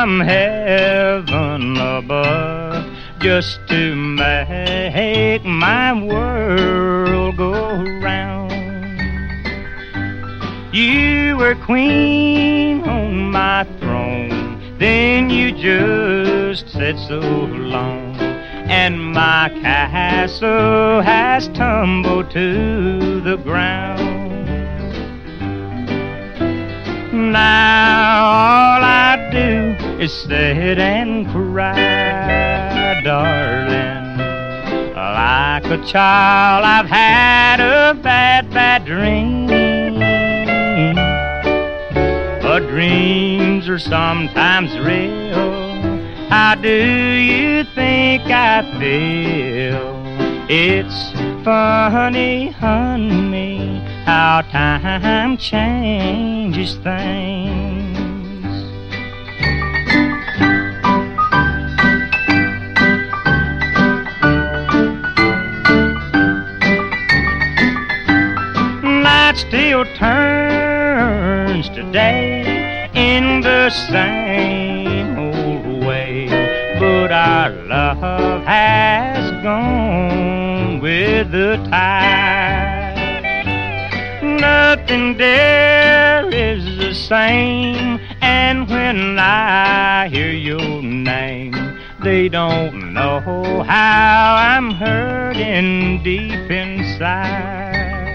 from heaven above just to make my world go round. You were queen on my throne, then you just said so long, and my castle has tumbled to the ground. Now all I do is sit and cry, darling. Like a child I've had a bad, bad dream. But dreams are sometimes real. How do you think I feel? It's funny, honey, how time changes things. Night still turns today in the same old way, but our love has gone with the tide. Nothing there is the same, and when I hear your name, they don't know how I'm hurting deep inside.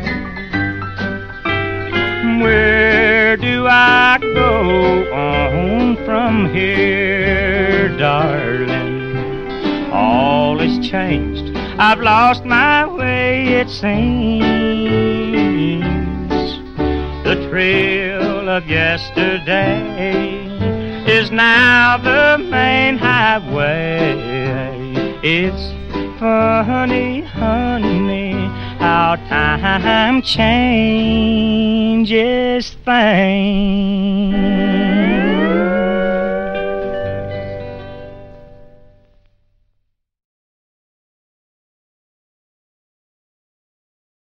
Where do I go on from here, darling? All is changed, I've lost my way, it seems. The trail of yesterday is now the main highway. It's funny, honey, how time changes things.